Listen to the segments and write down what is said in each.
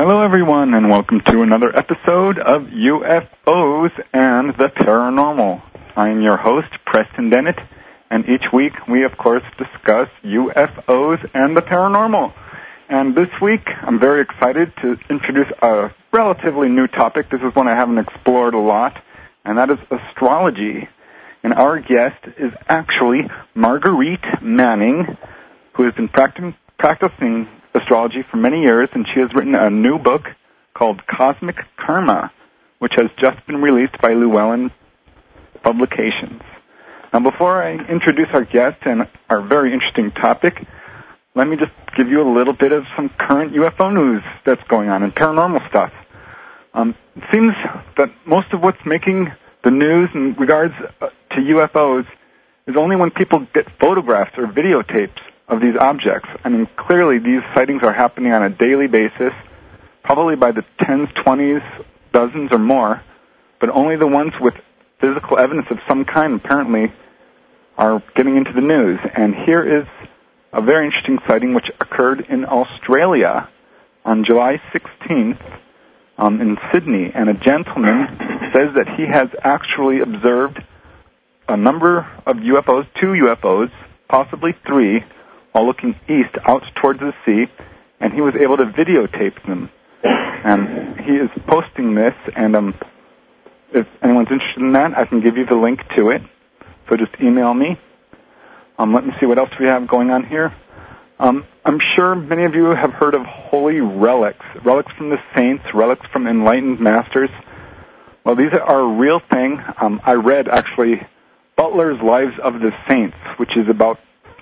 Hello, everyone, and welcome to another episode of UFOs and the Paranormal. I am your host, Preston Dennett, and each week we, of course, discuss UFOs and the paranormal. And this week, I'm very excited to introduce a relatively new topic. This is one I haven't explored a lot, and that is astrology. And our guest is actually Marguerite Manning, who has been practicing astrology for many years, and she has written a new book called Cosmic Karma, which has just been released by Llewellyn Publications. Now, before I introduce our guest and our very interesting topic, let me just give you a little bit of some current UFO news that's going on and paranormal stuff. It seems that most of what's making the news in regards to UFOs is only when people get photographs or videotapes of these objects. I mean, clearly these sightings are happening on a daily basis, probably by the tens, 20s, dozens or more, but only the ones with physical evidence of some kind apparently are getting into the news. And here is a very interesting sighting which occurred in Australia on July 16th in Sydney. And a gentleman says that he has actually observed a number of UFOs, 2 UFOs, possibly 3, all looking east out towards the sea, and he was able to videotape them. And he is posting this, and if anyone's interested in that, I can give you the link to it. So just email me. Let me see what else we have going on here. I'm sure many of you have heard of holy relics, relics from the saints, relics from enlightened masters. Well, these are a real thing. I read, actually, Butler's Lives of the Saints, which is about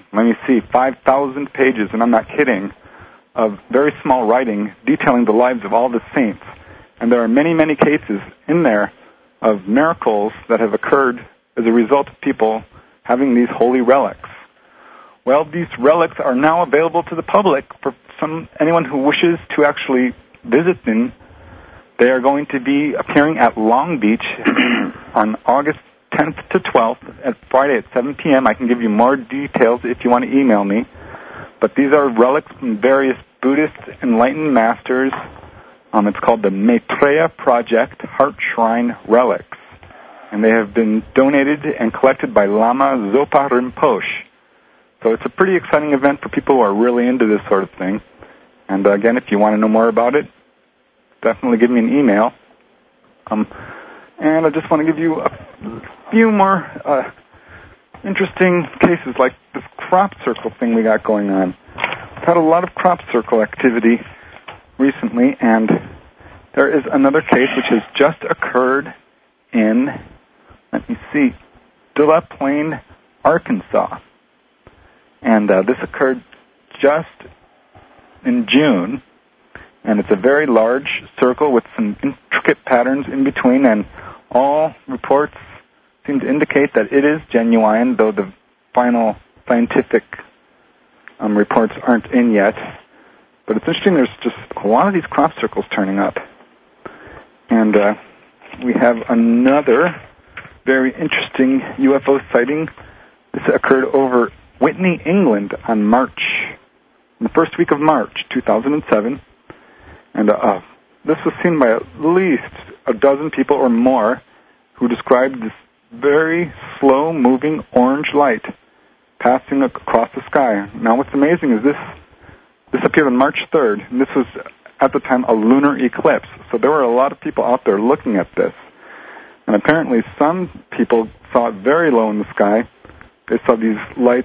5,000 pages, and I'm not kidding, of very small writing detailing the lives of all the saints. And there are many, many cases in there of miracles that have occurred as a result of people having these holy relics. Well, these relics are now available to the public for anyone who wishes to actually visit them. They are going to be appearing at Long Beach on August 10th to 12th, at Friday at 7 p.m. I can give you more details if you want to email me. But these are relics from various Buddhist enlightened masters. It's called the Maitreya Project Heart Shrine Relics. And they have been donated and collected by Lama Zopa Rinpoche. So it's a pretty exciting event for people who are really into this sort of thing. And again, if you want to know more about it, definitely give me an email. And I just want to give you a few more interesting cases, like this crop circle thing we got going on. We've had a lot of crop circle activity recently, and there is another case which has just occurred in, De La Plaine, Arkansas. And this occurred just in June, and it's a very large circle with some intricate patterns in between, and all reports seem to indicate that it is genuine, though the final scientific reports aren't in yet. But it's interesting, there's just a lot of these crop circles turning up. And we have another very interesting UFO sighting. This occurred over Whitney, England on the first week of March, 2007. And this was seen by at least a dozen people or more who described this very slow-moving orange light passing across the sky. Now, what's amazing is this appeared on March 3rd, and this was, at the time, a lunar eclipse. So there were a lot of people out there looking at this. And apparently some people saw it very low in the sky. They saw these lights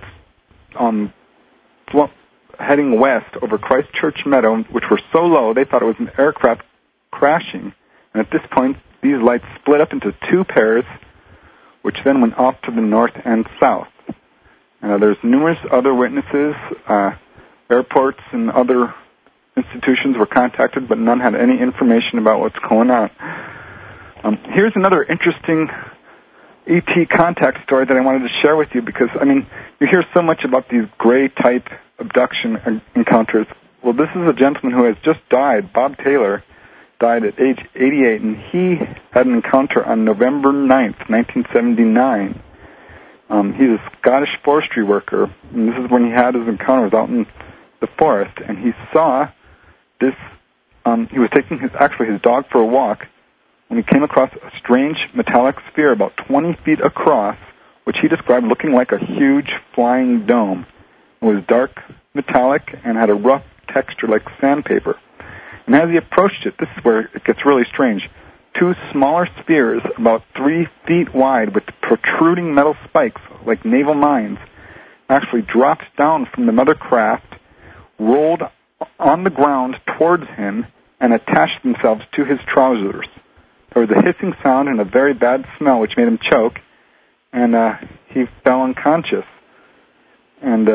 heading west over Christchurch Meadow, which were so low they thought it was an aircraft crashing. And at this point, these lights split up into 2 pairs, which then went off to the north and south. There's numerous other witnesses. Airports and other institutions were contacted, but none had any information about what's going on. Here's another interesting ET contact story that I wanted to share with you because, you hear so much about these gray-type abduction encounters. Well, this is a gentleman who has just died. Bob Taylor died at age 88, and he had an encounter on November 9th, 1979. He's a Scottish forestry worker, and this is when he had his encounters out in the forest, and he saw this he was taking his dog for a walk when he came across a strange metallic sphere about 20 feet across, which he described looking like a huge flying dome. It was dark, metallic, and had a rough texture like sandpaper. And as he approached it, this is where it gets really strange, 2 smaller spheres about 3 feet wide with protruding metal spikes like naval mines actually dropped down from the mother craft, rolled on the ground towards him, and attached themselves to his trousers. There was a hissing sound and a very bad smell which made him choke, and he fell unconscious. And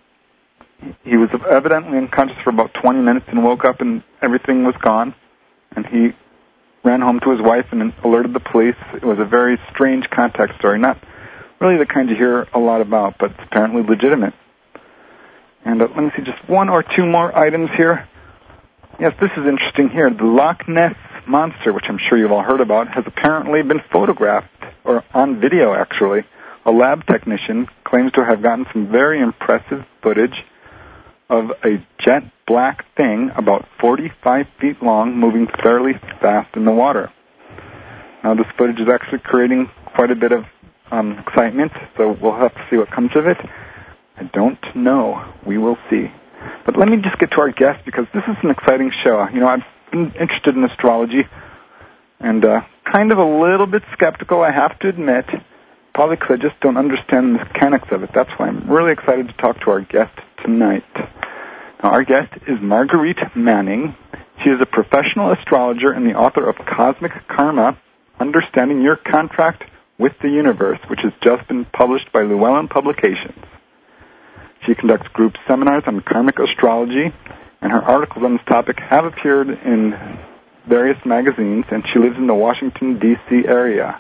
he was evidently unconscious for about 20 minutes and woke up and everything was gone. And he ran home to his wife and alerted the police. It was a very strange contact story, not really the kind you hear a lot about, but it's apparently legitimate. And let me see just 1 or 2 more items here. Yes, this is interesting here. The Loch Ness Monster, which I'm sure you've all heard about, has apparently been photographed, or on video actually. A lab technician claims to have gotten some very impressive footage of a jet black thing about 45 feet long moving fairly fast in the water. Now this footage is actually creating quite a bit of excitement, so we'll have to see what comes of it. I don't know. We will see. But let me just get to our guest, because this is an exciting show. You know, I've been interested in astrology and kind of a little bit skeptical, I have to admit, probably because I just don't understand the mechanics of it. That's why I'm really excited to talk to our guest tonight. Now, our guest is Marguerite Manning. She is a professional astrologer and the author of Cosmic Karma, Understanding Your Contract with the Universe, which has just been published by Llewellyn Publications. She conducts group seminars on karmic astrology, and her articles on this topic have appeared in various magazines, and she lives in the Washington, D.C. area.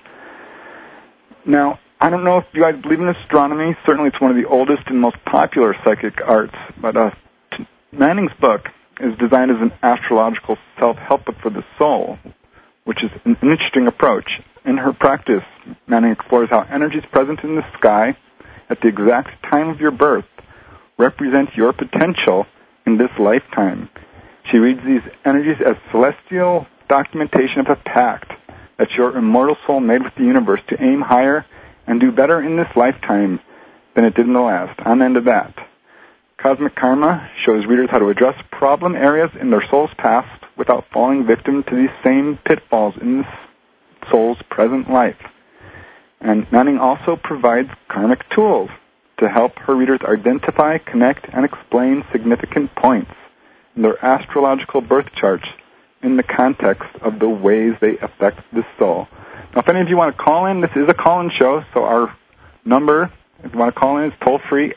Now, I don't know if you guys believe in astronomy. Certainly it's one of the oldest and most popular psychic arts, but Manning's book is designed as an astrological self-help book for the soul, which is an interesting approach. In her practice, Manning explores how energies present in the sky at the exact time of your birth represent your potential in this lifetime. She reads these energies as celestial documentation of a pact that your immortal soul made with the universe to aim higher and do better in this lifetime than it did in the last. On the end of that, Cosmic Karma shows readers how to address problem areas in their soul's past without falling victim to these same pitfalls in the soul's present life. And Manning also provides karmic tools to help her readers identify, connect, and explain significant points in their astrological birth charts in the context of the ways they affect the soul. Now, if any of you want to call in, this is a call-in show, so our number, if you want to call in, is toll-free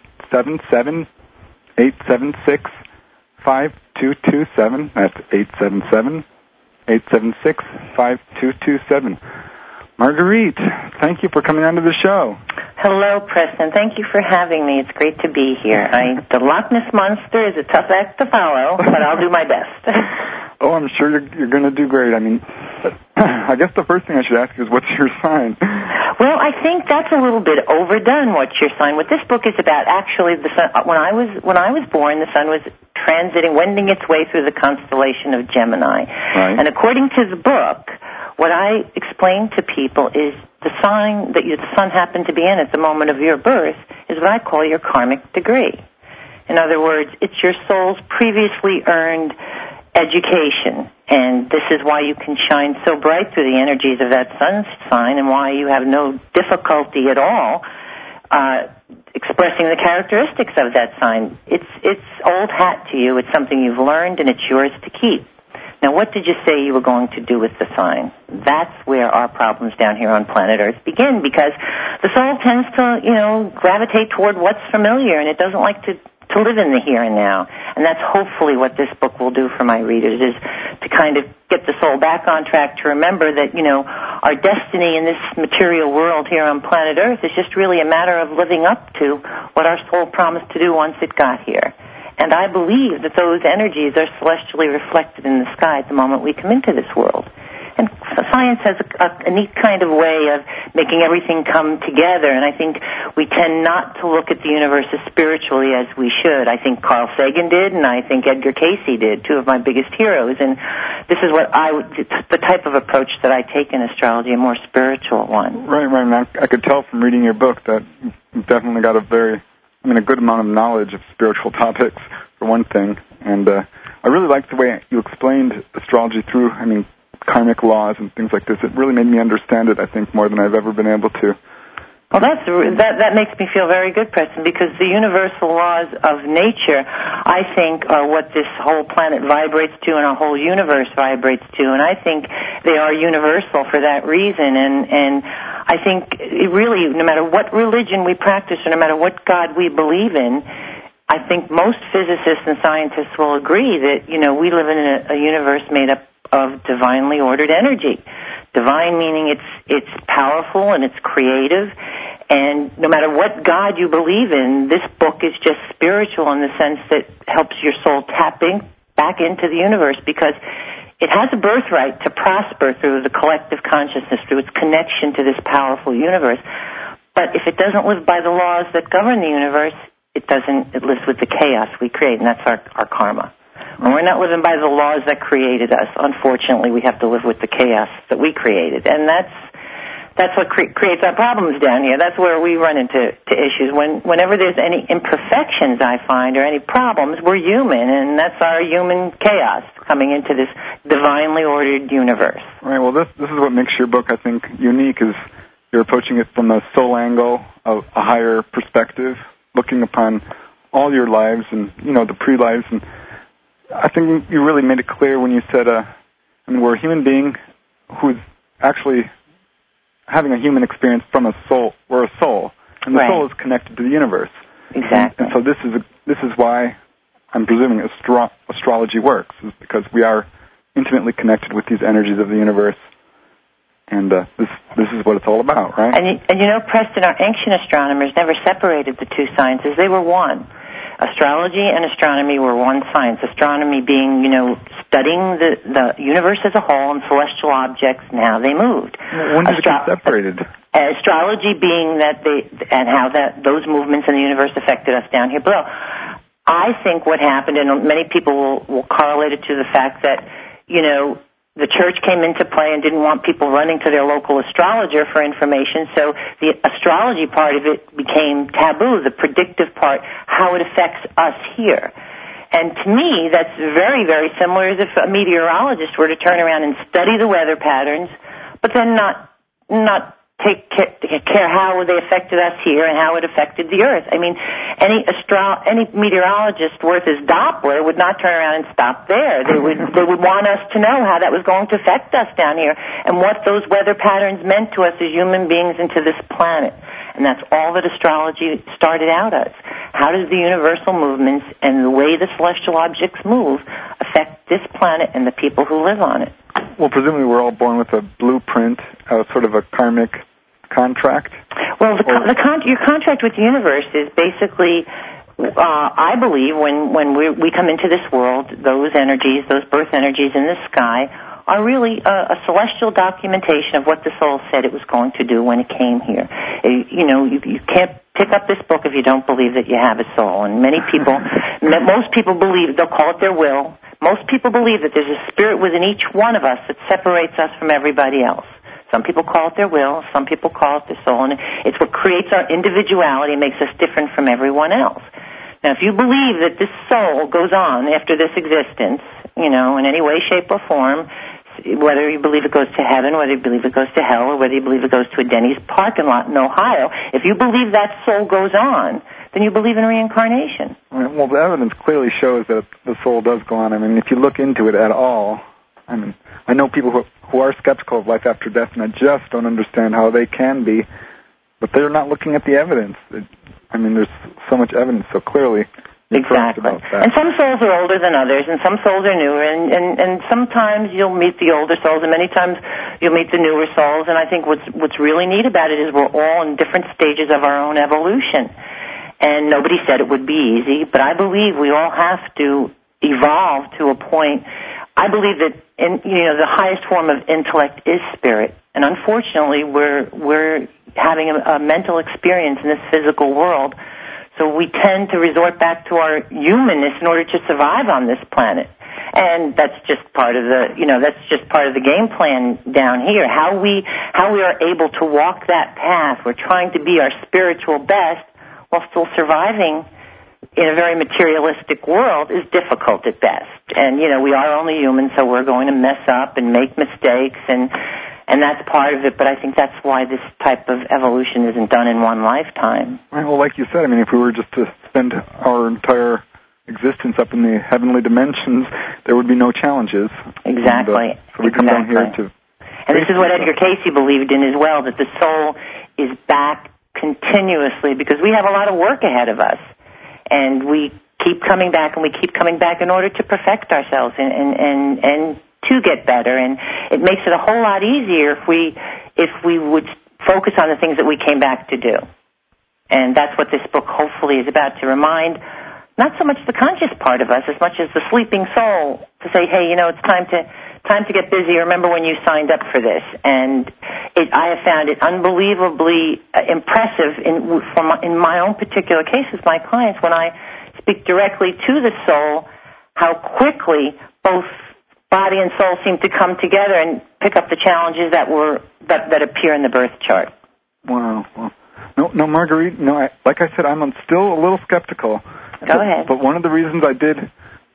877-876-5227. That's 877-876-5227. Marguerite, thank you for coming on to the show. Hello, Preston. Thank you for having me. It's great to be here. The Loch Ness Monster is a tough act to follow, but I'll do my best. Oh, I'm sure you're going to do great. I mean, I guess the first thing I should ask is, what's your sign? Well, I think that's a little bit overdone, what's your sign. What this book is about, actually, the sun, when I was born, the sun was wending its way through the constellation of Gemini. Right. And according to the book, what I explain to people is the sign that the sun happened to be in at the moment of your birth is what I call your karmic degree. In other words, it's your soul's previously earned education, and this is why you can shine so bright through the energies of that sun sign and why you have no difficulty at all expressing the characteristics of that sign. It's old hat to you. It's something you've learned, and it's yours to keep. Now, what did you say you were going to do with the sign? That's where our problems down here on planet Earth begin, because the soul tends to, gravitate toward what's familiar, and it doesn't like to live in the here and now. And that's hopefully what this book will do for my readers, is to kind of get the soul back on track to remember that, our destiny in this material world here on planet Earth is just really a matter of living up to what our soul promised to do once it got here. And I believe that those energies are celestially reflected in the sky at the moment we come into this world. And science has a neat kind of way of making everything come together, and I think we tend not to look at the universe as spiritually as we should. I think Carl Sagan did, and I think Edgar Cayce did, two of my biggest heroes, and this is what the type of approach that I take in astrology, a more spiritual one. Right. I could tell from reading your book that you've definitely got a good amount of knowledge of spiritual topics, for one thing, and I really liked the way you explained astrology through, karmic laws and things like this. It really made me understand it, I think, more than I've ever been able to. Well, that makes me feel very good, Preston, because the universal laws of nature, I think, are what this whole planet vibrates to and our whole universe vibrates to, and I think they are universal for that reason, and I think it really, no matter what religion we practice or no matter what God we believe in, I think most physicists and scientists will agree that, we live in a universe made up of divinely ordered energy. Divine meaning it's powerful and it's creative, and no matter what God you believe in, this book is just spiritual in the sense that helps your soul tap back into the universe, because it has a birthright to prosper through the collective consciousness, through its connection to this powerful universe. But if it doesn't live by the laws that govern the universe, it lives with the chaos we create, and that's our karma. When we're not living by the laws that created us, unfortunately, we have to live with the chaos that we created. And that's what creates our problems down here. That's where we run into issues. Whenever there's any imperfections, I find, or any problems, we're human, and that's our human chaos coming into this divinely ordered universe. Right. Well, this is what makes your book, I think, unique, is you're approaching it from a soul angle, of a higher perspective, looking upon all your lives and, the pre-lives. And I think you really made it clear when you said, we're a human being who's actually having a human experience from a soul. We're a soul, and the soul is connected to the universe. Exactly. And so this is why I'm presuming astrology works, is because we are intimately connected with these energies of the universe, and this is what it's all about, right? And Preston, our ancient astronomers never separated the two sciences. They were one. Astrology and astronomy were one science. Astronomy being, studying the universe as a whole and celestial objects and how they moved. When did it get separated? Astrology being how those movements in the universe affected us down here below. I think what happened, and many people will correlate it to the fact that, the church came into play and didn't want people running to their local astrologer for information, so the astrology part of it became taboo, the predictive part, how it affects us here. And to me, that's very, very similar as if a meteorologist were to turn around and study the weather patterns, but then not take care how they affected us here and how it affected the Earth. Any meteorologist worth his Doppler would not turn around and stop there. They would want us to know how that was going to affect us down here and what those weather patterns meant to us as human beings and to this planet. And that's all that astrology started out as. How does the universal movements and the way the celestial objects move affect this planet and the people who live on it? Well, presumably we're all born with a blueprint, sort of a karmic contract? Well, your contract with the universe is basically, I believe, when we come into this world, those energies, those birth energies in the sky, are really a celestial documentation of what the soul said it was going to do when it came here. You can't pick up this book if you don't believe that you have a soul. And most people believe, they'll call it their will. Most people believe that there's a spirit within each one of us that separates us from everybody else. Some people call it their will, some people call it their soul, and it's what creates our individuality and makes us different from everyone else. Now, if you believe that this soul goes on after this existence, in any way, shape, or form, whether you believe it goes to heaven, whether you believe it goes to hell, or whether you believe it goes to a Denny's parking lot in Ohio, if you believe that soul goes on, then you believe in reincarnation. Well, the evidence clearly shows that the soul does go on. If you look into it at all, I know people who are skeptical of life after death, and I just don't understand how they can be, but they're not looking at the evidence. There's so much evidence, so clearly you're correct about that. And some souls are older than others, and some souls are newer, and sometimes you'll meet the older souls, and many times you'll meet the newer souls, and I think what's really neat about it is we're all in different stages of our own evolution. And nobody said it would be easy, but I believe we all have to evolve to a point I believe that the highest form of intellect is spirit, and unfortunately, we're having a mental experience in this physical world. So we tend to resort back to our humanness in order to survive on this planet. And that's just part of the game plan down here. How we are able to walk that path. We're trying to be our spiritual best while still surviving in a very materialistic world is difficult at best. And, we are only human, so we're going to mess up and make mistakes, and that's part of it. But I think that's why this type of evolution isn't done in one lifetime. Right. Well, like you said, if we were just to spend our entire existence up in the heavenly dimensions, there would be no challenges. Exactly. And, so we come down here to... And this is what Edgar Cayce believed in as well, that the soul is back continuously because we have a lot of work ahead of us. And we keep coming back and we keep coming back in order to perfect ourselves and to get better. And it makes it a whole lot easier if we would focus on the things that we came back to do. And that's what this book hopefully is about, to remind not so much the conscious part of us as much as the sleeping soul, to say, hey, it's time to get busy. Remember when you signed up for this. And I have found it unbelievably impressive in my own particular case with my clients when I speak directly to the soul, how quickly both body and soul seem to come together and pick up the challenges that appear in the birth chart. Wow. No, Marguerite, like I said, I'm still a little skeptical. Go ahead. But one of the reasons I did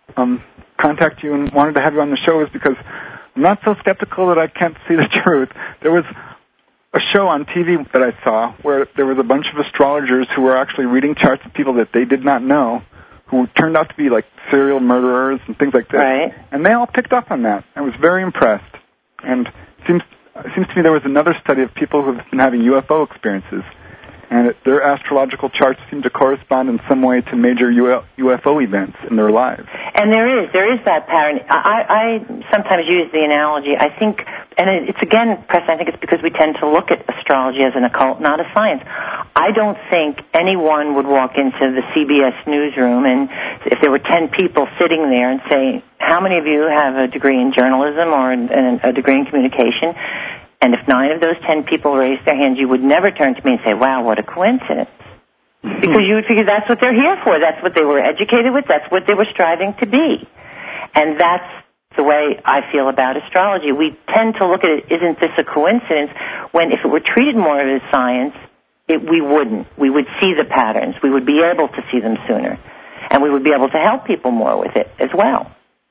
contact you and wanted to have you on the show is because I'm not so skeptical that I can't see the truth. There was a show on TV that I saw where there was a bunch of astrologers who were actually reading charts of people that they did not know, who turned out to be like serial murderers and things like that. Right. And they all picked up on that. I was very impressed. And it seems to me there was another study of people who have been having UFO experiences, and their astrological charts seem to correspond in some way to major UFO events in their lives. And there is that pattern. I sometimes use the analogy, I think, and it's again, Preston, I think it's because we tend to look at astrology as an occult, not a science. I don't think anyone would walk into the CBS newsroom and if there were 10 people sitting there and say, how many of you have a degree in journalism or a degree in communication? And if 9 of those 10 people raised their hands, you would never turn to me and say, wow, what a coincidence. Because you would figure that's what they're here for. That's what they were educated with. That's what they were striving to be. And that's the way I feel about astrology. We tend to look at it, isn't this a coincidence, when if it were treated more as science, we wouldn't. We would see the patterns. We would be able to see them sooner. And we would be able to help people more with it as well.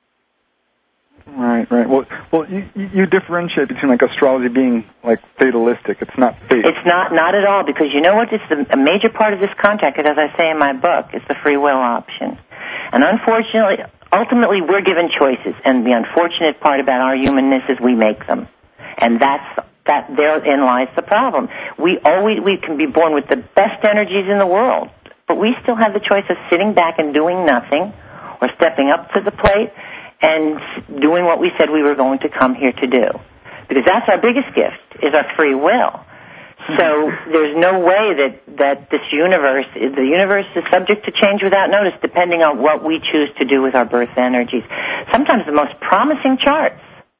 Right. Well, you differentiate between like astrology being like fatalistic. It's not fate. It's not at all, because you know what? It's a major part of this contract, as I say in my book, is the free will option. And unfortunately, ultimately, we're given choices, and the unfortunate part about our humanness is we make them, and therein lies the problem. We can be born with the best energies in the world, but we still have the choice of sitting back and doing nothing, or stepping up to the plate and doing what we said we were going to come here to do. Because that's our biggest gift, is our free will. So there's no way that the universe is subject to change without notice, depending on what we choose to do with our birth energies. Sometimes the most promising charts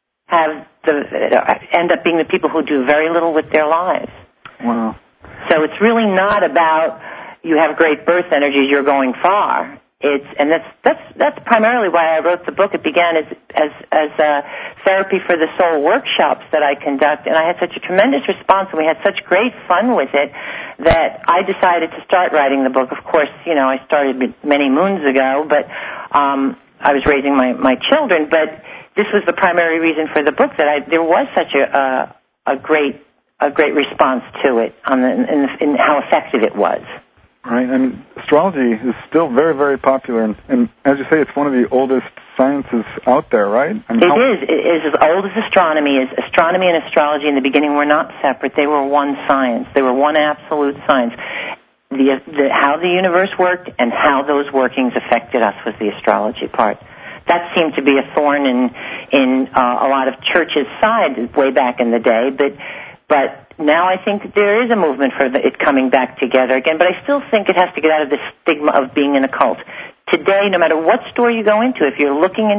end up being the people who do very little with their lives. Wow. So it's really not about you have great birth energies, you're going far. That's primarily why I wrote the book. It began as therapy for the soul workshops that I conduct, and I had such a tremendous response, and we had such great fun with it that I decided to start writing the book. Of course, I started many moons ago, but I was raising my children. But this was the primary reason for the book, that there was such a great response to it in how effective it was. Right, and astrology is still very, very popular, and as you say, it's one of the oldest sciences out there, right? It is as old as astronomy is. Astronomy and astrology in the beginning were not separate. They were one science. They were one absolute science. How the universe worked and how those workings affected us was the astrology part. That seemed to be a thorn in a lot of churches' side way back in the day, but now I think there is a movement for it coming back together again, but I still think it has to get out of the stigma of being an occult. Today, no matter what store you go into, if you're looking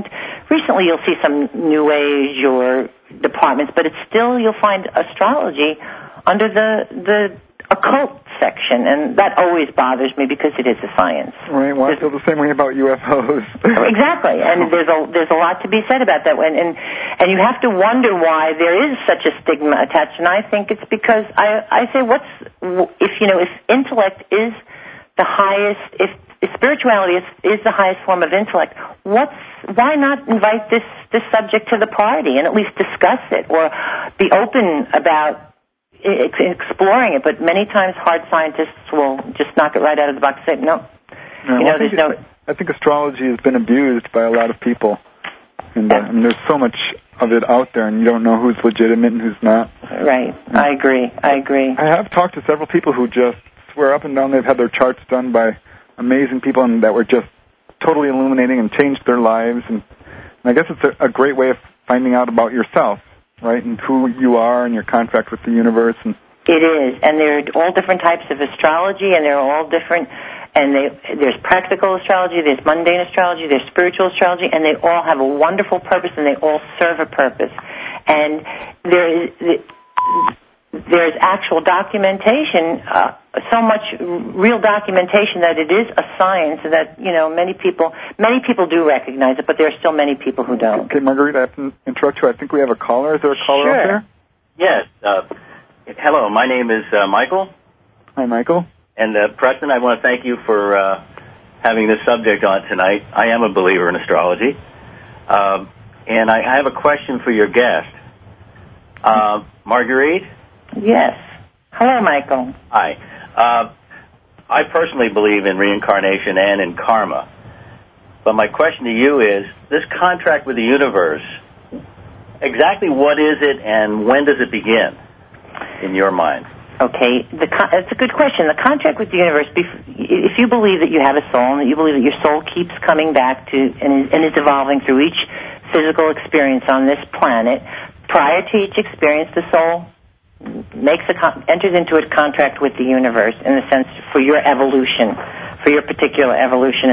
recently you'll see some New Age or departments, but it's still, you'll find astrology under the occult section, and that always bothers me because it is a science. Right. Well, I feel the same way about UFOs. Exactly, and there's a lot to be said about that, and you have to wonder why there is such a stigma attached. And I think it's because I say, if intellect is the highest, if spirituality is the highest form of intellect, why not invite this subject to the party and at least discuss it or be open about exploring it? But many times hard scientists will just knock it right out of the box and say, no. I think astrology has been abused by a lot of people. And there's so much of it out there, and you don't know who's legitimate and who's not. Right. I agree. I have talked to several people who just swear up and down they've had their charts done by amazing people and that were just totally illuminating and changed their lives. And I guess it's a great way of finding out about yourself, right, and who you are and your contract with the universe. And it is, and there are all different types of astrology, and they're all different. And there's practical astrology, there's mundane astrology, there's spiritual astrology, and they all have a wonderful purpose, and they all serve a purpose. And there's actual documentation, so much real documentation that it is a science that, many people do recognize it, but there are still many people who don't. Okay, Marguerite, I have to interrupt you. I think we have a caller. Is there a caller Sure. up there? Yes. Hello, my name is Michael. Hi, Michael. And Preston, I want to thank you for having this subject on tonight. I am a believer in astrology. And I have a question for your guest. Marguerite? Yes. Hello, Michael. Hi. I personally believe in reincarnation and in karma. But my question to you is, this contract with the universe, exactly what is it and when does it begin in your mind? Okay, that's a good question. The contract with the universe, if you believe that you have a soul and that you believe that your soul keeps coming back to and is evolving through each physical experience on this planet, prior to each experience, the soul enters into a contract with the universe in the sense for your evolution, for your particular evolution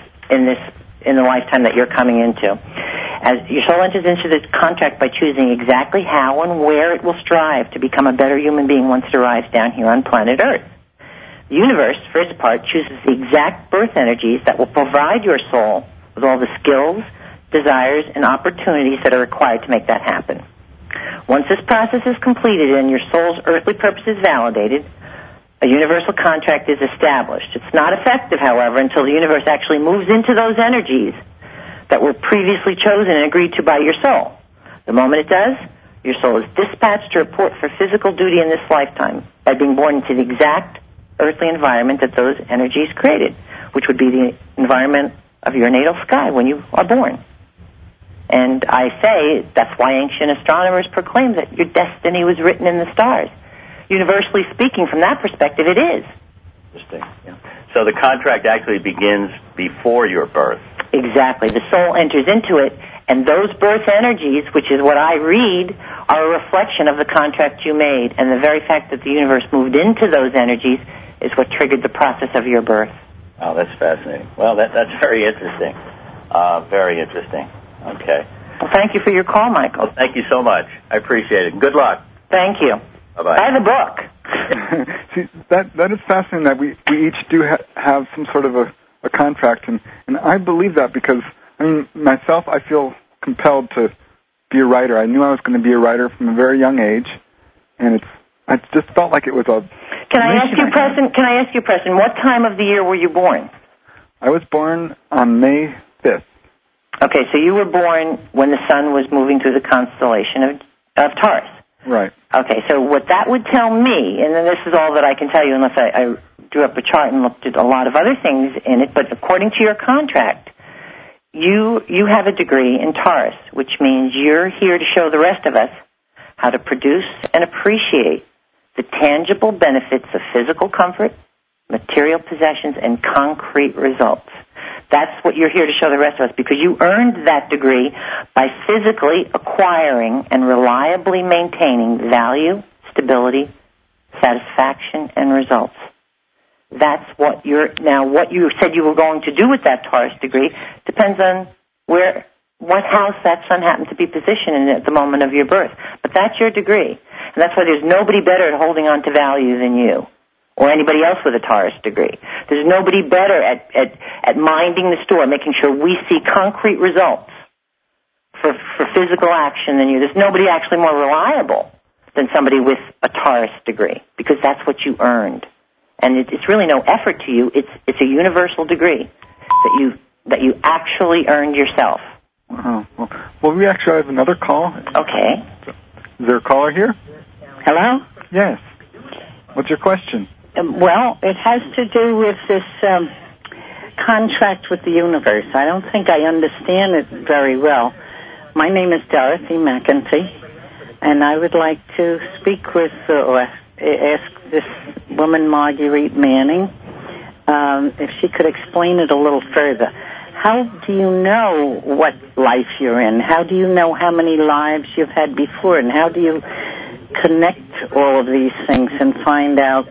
in the lifetime that you're coming into. As your soul enters into this contract by choosing exactly how and where it will strive to become a better human being once it arrives down here on planet Earth. The universe, for its part, chooses the exact birth energies that will provide your soul with all the skills, desires, and opportunities that are required to make that happen. Once this process is completed and your soul's earthly purpose is validated, a universal contract is established. It's not effective, however, until the universe actually moves into those energies that were previously chosen and agreed to by your soul. The moment it does, your soul is dispatched to report for physical duty in this lifetime by being born into the exact earthly environment that those energies created, which would be the environment of your natal sky when you are born. And I say that's why ancient astronomers proclaim that your destiny was written in the stars. Universally speaking, from that perspective, it is. Interesting. Yeah. So the contract actually begins before your birth. Exactly. The soul enters into it, and those birth energies, which is what I read, are a reflection of the contract you made. And the very fact that the universe moved into those energies is what triggered the process of your birth. Oh, that's fascinating. Well, that's very interesting. Very interesting. Okay. Well, thank you for your call, Michael. Well, thank you so much. I appreciate it. Good luck. Thank you. Bye-bye. I have a book. See, that is fascinating that we each do have some sort of a contract, and I believe that because, myself, I feel compelled to be a writer. I knew I was going to be a writer from a very young age, and I just felt like it was a... Can I ask you, Preston, what time of the year were you born? I was born on May 5th. Okay, so you were born when the sun was moving through the constellation of Taurus. Right. Okay, so what that would tell me, and then this is all that I can tell you unless I drew up a chart and looked at a lot of other things in it, but according to your contract, you have a degree in Taurus, which means you're here to show the rest of us how to produce and appreciate the tangible benefits of physical comfort, material possessions, and concrete results. That's what you're here to show the rest of us, because you earned that degree by physically acquiring and reliably maintaining value, stability, satisfaction, and results. That's what what you said you were going to do with that Taurus degree depends on where what house that sun happened to be positioned in at the moment of your birth. But that's your degree. And that's why there's nobody better at holding on to value than you, or anybody else with a Taurus degree. There's nobody better at minding the store, making sure we see concrete results for physical action than you. There's nobody actually more reliable than somebody with a Taurus degree, because that's what you earned. And it's really no effort to you. It's a universal degree that you actually earned yourself. Well, we actually have another call. Okay. Is there a caller here? Hello? Yes. What's your question? Well, it has to do with this contract with the universe. I don't think I understand it very well. My name is Dorothy McEntee, and I would like to speak with or ask this woman, Marguerite Manning, if she could explain it a little further. How do you know what life you're in? How do you know how many lives you've had before? And how do you connect all of these things and find out,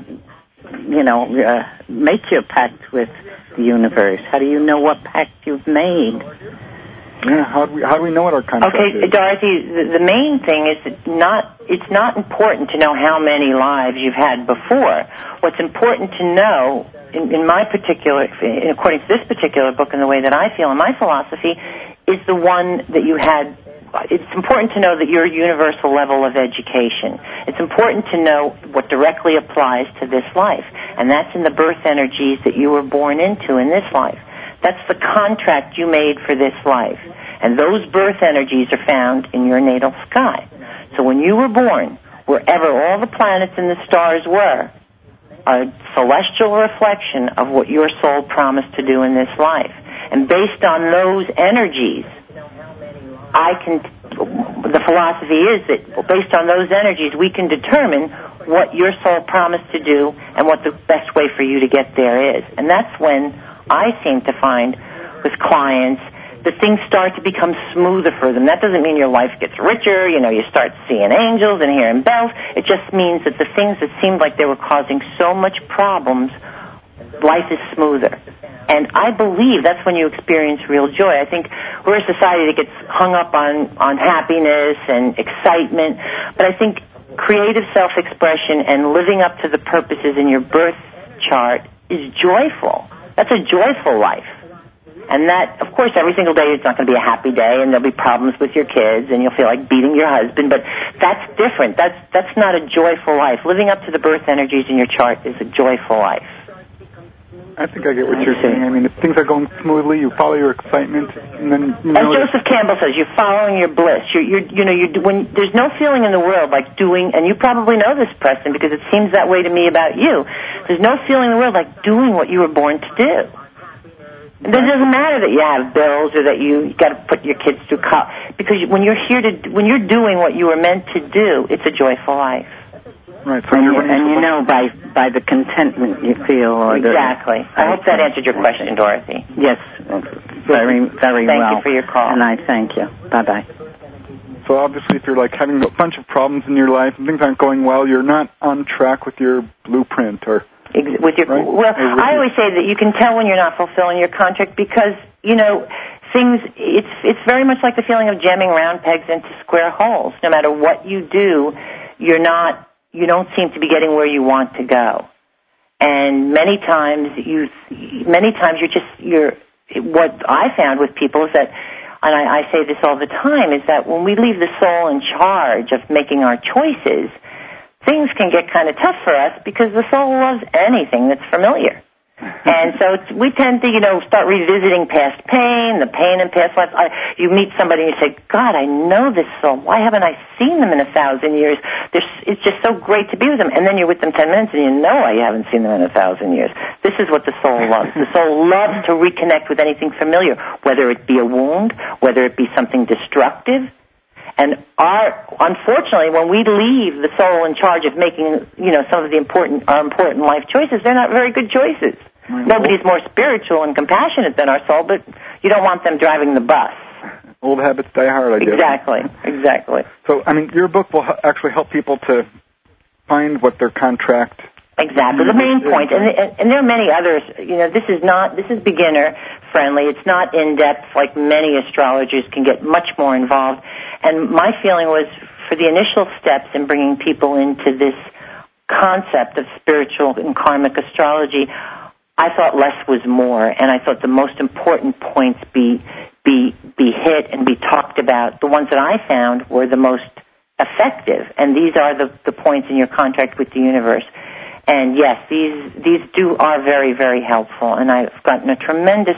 make your pact with the universe? How do you know what pact you've made? Yeah, how do we know what our contract is? Okay, Dorothy, the main thing is it's not important to know how many lives you've had before. What's important to know, in my particular, according to this particular book and the way that I feel in my philosophy, is the one that you had. It's important to know that your universal level of education. It's important to know what directly applies to this life, and that's in the birth energies that you were born into in this life. That's the contract you made for this life. And those birth energies are found in your natal sky. So when you were born, wherever all the planets and the stars were, a celestial reflection of what your soul promised to do in this life. And based on those energies, the philosophy is that based on those energies, we can determine what your soul promised to do and what the best way for you to get there is. And that's when I seem to find with clients that things start to become smoother for them. That doesn't mean your life gets richer, you start seeing angels and hearing bells. It just means that the things that seemed like they were causing so much problems, life is smoother. And I believe that's when you experience real joy. I think we're a society that gets hung up on happiness and excitement, but I think creative self-expression and living up to the purposes in your birth chart is joyful. That's a joyful life. And that, of course, every single day it's not going to be a happy day, and there'll be problems with your kids, and you'll feel like beating your husband, but that's different. That's not a joyful life. Living up to the birth energies in your chart is a joyful life. I think I get what you're saying. I mean, if things are going smoothly, you follow your excitement, and then as Joseph Campbell says, you're following your bliss. When there's no feeling in the world like doing, and you probably know this, Preston, because it seems that way to me about you. There's no feeling in the world like doing what you were born to do. It doesn't matter that you have bills or that you got to put your kids through college, because when you're doing what you were meant to do, it's a joyful life. Right. So by the contentment you feel. Exactly. I hope that answered your question, Dorothy. Yes, very, very well. Thank you for your call. And I thank you. Bye-bye. So obviously, if you're having a bunch of problems in your life and things aren't going well, you're not on track with your blueprint or. Right? Well, I always say that you can tell when you're not fulfilling your contract because things. It's very much like the feeling of jamming round pegs into square holes. No matter what you do, you don't seem to be getting where you want to go. And many times what I found with people is that, and I say this all the time, is that when we leave the soul in charge of making our choices, things can get kind of tough for us because the soul loves anything that's familiar. And so we tend to, start revisiting past pain, the pain in past lives. You meet somebody and you say, God, I know this soul. Why haven't I seen them in 1,000 years? It's just so great to be with them. And then you're with them 10 minutes and you know why you haven't seen them in 1,000 years. This is what the soul loves. The soul loves to reconnect with anything familiar, whether it be a wound, whether it be something destructive. And unfortunately, when we leave the soul in charge of making, some of our important life choices, they're not very good choices. Nobody's more spiritual and compassionate than our soul, but you don't want them driving the bus. Old habits die hard, I guess. Exactly. So, your book will actually help people to find what their contract. Exactly. The main point, and there are many others. This is beginner. friendly. It's not in-depth like many astrologers can get much more involved. And my feeling was for the initial steps in bringing people into this concept of spiritual and karmic astrology, I thought less was more, and I thought the most important points be hit and be talked about. The ones that I found were the most effective, and these are the points in your contract with the universe. And yes, these are very, very helpful, and I've gotten a tremendous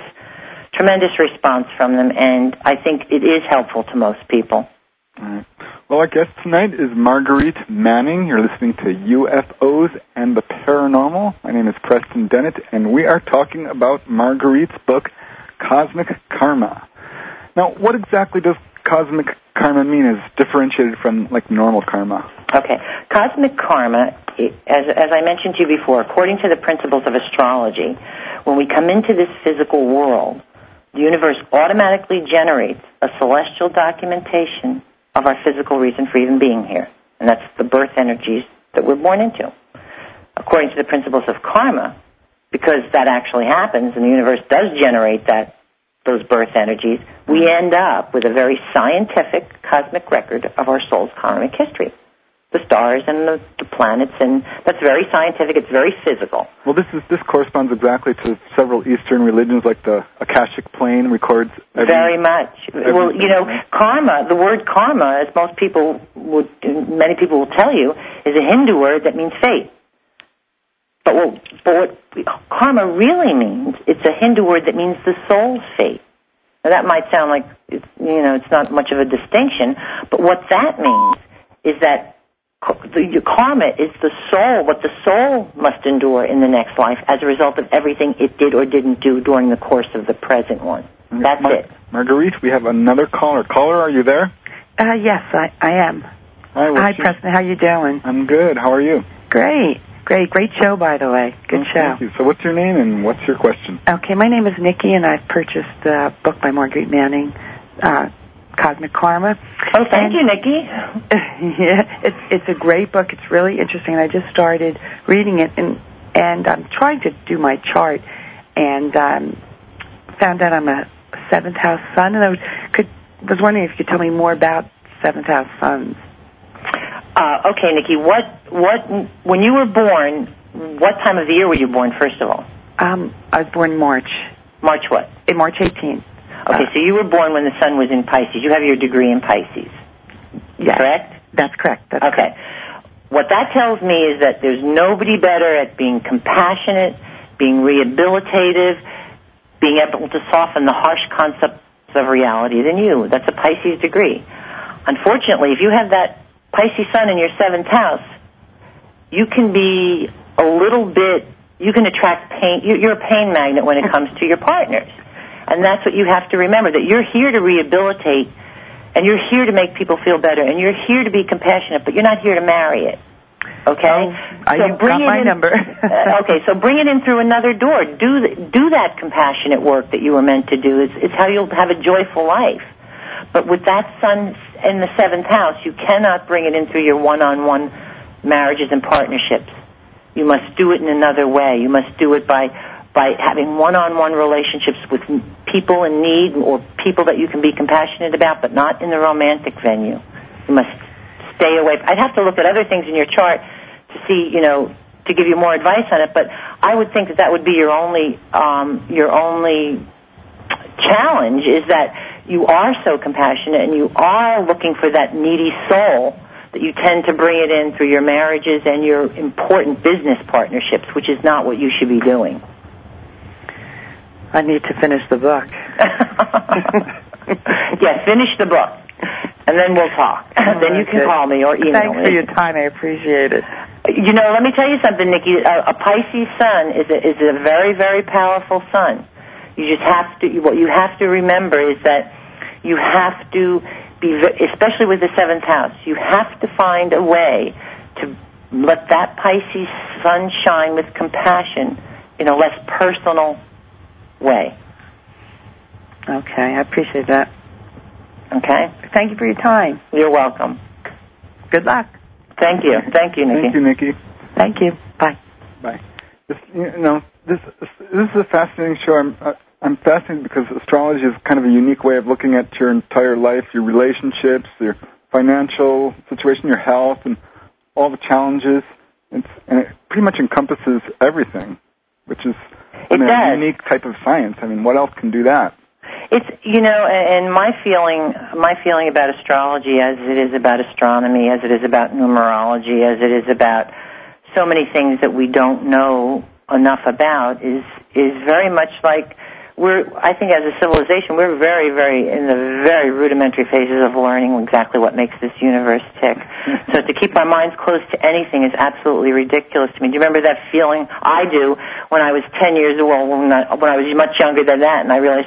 response from them, and I think it is helpful to most people. All right. Well, our guest tonight is Marguerite Manning. You're listening to UFOs and the Paranormal. My name is Preston Dennett, and we are talking about Marguerite's book, Cosmic Karma. Now, what exactly does cosmic karma mean as differentiated from, like, normal karma? Okay. Cosmic karma, as I mentioned to you before, according to the principles of astrology, when we come into this physical world, the universe automatically generates a celestial documentation of our physical reason for even being here. And that's the birth energies that we're born into. According to the principles of karma, because that actually happens and the universe does generate those birth energies, we end up with a very scientific cosmic record of our soul's karmic history. The stars and the planets, and that's very scientific, it's very physical. Well, this corresponds exactly to several Eastern religions, like the Akashic plane records very much. Well, karma, the word karma, as many people will tell you, is a Hindu word that means fate. But what karma really means, it's a Hindu word that means the soul's fate. Now that might sound like, it's not much of a distinction, but what that means is that the karma is the soul, what the soul must endure in the next life as a result of everything it did or didn't do during the course of the present one. That's it. Marguerite, we have another caller. Caller, are you there? Yes, I am. Hi, Preston. How you doing? I'm good. How are you? Great. Great show, by the way. Good show. Thank you. So what's your name and what's your question? Okay, my name is Nikki, and I've purchased a book by Marguerite Manning, Cosmic Karma. Oh, thank you, Nikki. Yeah, it's a great book. It's really interesting. I just started reading it, and I'm trying to do my chart, and found out I'm a seventh house sun, and I was wondering if you could tell me more about seventh house suns. Okay, Nikki. When you were born, what time of the year were you born? First of all, I was born March. March what? March 18th. Okay, so you were born when the sun was in Pisces. You have your degree in Pisces. Yes. Correct? That's correct. Okay. Correct. What that tells me is that there's nobody better at being compassionate, being rehabilitative, being able to soften the harsh concepts of reality than you. That's a Pisces degree. Unfortunately, if you have that Pisces sun in your seventh house, you can be you can attract pain. You're a pain magnet when it comes to your partners. And that's what you have to remember, that you're here to rehabilitate, and you're here to make people feel better, and you're here to be compassionate, but you're not here to marry it. Okay? You got my number. Okay, so bring it in through another door. Do that compassionate work that you were meant to do. It's how you'll have a joyful life. But with that sun in the seventh house, you cannot bring it in through your one-on-one marriages and partnerships. You must do it in another way. You must do it by having one-on-one relationships with people in need or people that you can be compassionate about, but not in the romantic venue. You must stay away. I'd have to look at other things in your chart to see, to give you more advice on it, but I would think that would be your only challenge, is that you are so compassionate and you are looking for that needy soul that you tend to bring it in through your marriages and your important business partnerships, which is not what you should be doing. I need to finish the book. Yes, finish the book, and then we'll talk. Then you can call me or email me. Thanks for your time. I appreciate it. Let me tell you something, Nikki. A Pisces sun is a very, very powerful sun. You just have to. What you have to remember is that you have to be, especially with the seventh house, you have to find a way to let that Pisces sun shine with compassion in a less personal way. Okay, I appreciate that. Okay? Thank you for your time. You're welcome. Good luck. Thank you. Thank you, Nikki. Thank you, Nikki. Thank you. Bye. Bye. This is a fascinating show. I'm fascinated because astrology is kind of a unique way of looking at your entire life, your relationships, your financial situation, your health, and all the challenges. And it pretty much encompasses everything, which is a unique type of science. I mean, what else can do that? It's, and my feeling about astrology, as it is about astronomy, as it is about numerology, as it is about so many things that we don't know enough about, is very much like I think as a civilization, we're very, very in the very rudimentary phases of learning exactly what makes this universe tick. So to keep our minds closed to anything is absolutely ridiculous to me. Do you remember that feeling? I do, when I was 10 years old, when I was much younger than that, and I realized,